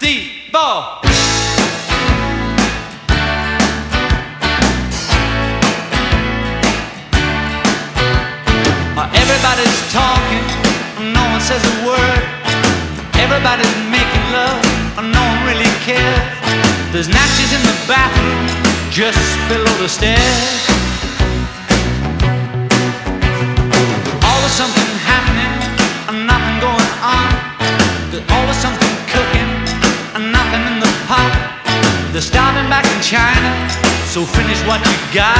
3, 4. Everybody's talking, no one says a word. Everybody's making love, no one really cares. There's natches in the bathroom, just below the stairs. Always something happening, nothing going on. There's always something cooking, nothing in the pot. They're starving back in China, so finish what you got.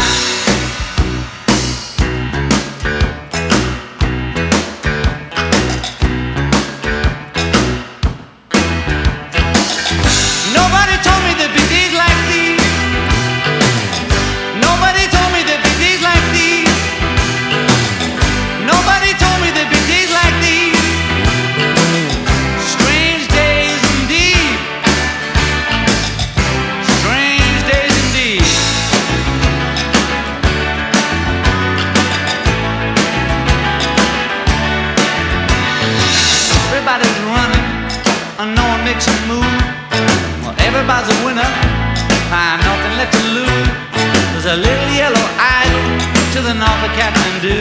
Everybody's running, no one makes a move. Well, everybody's a winner, nothing left to lose. There's a little yellow idol to the north of Kathmandu.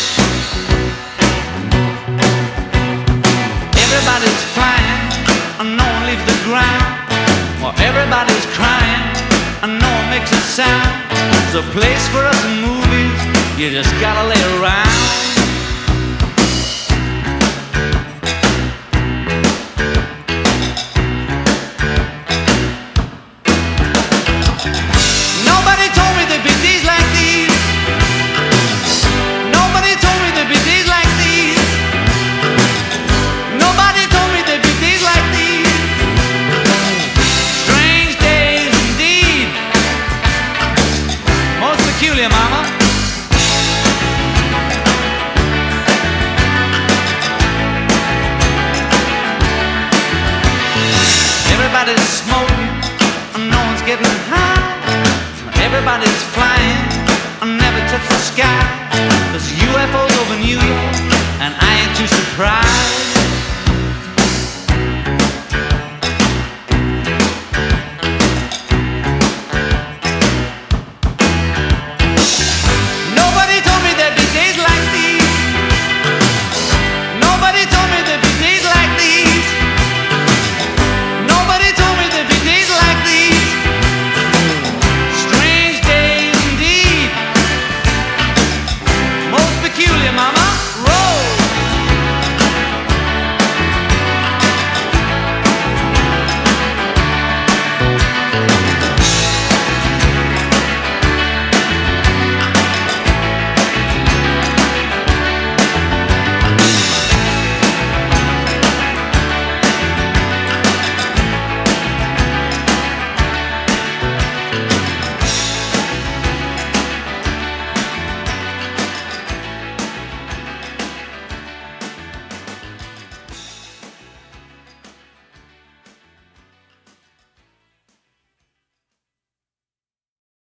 Everybody's flying, no one leaves the ground. Well, everybody's crying, no one makes a sound. There's a place for us in movies, you just gotta lay around. Mama. Everybody's smoking, no one's getting high. Everybody's flying, never touch the sky. There's UFOs over New York, and I ain't too surprised.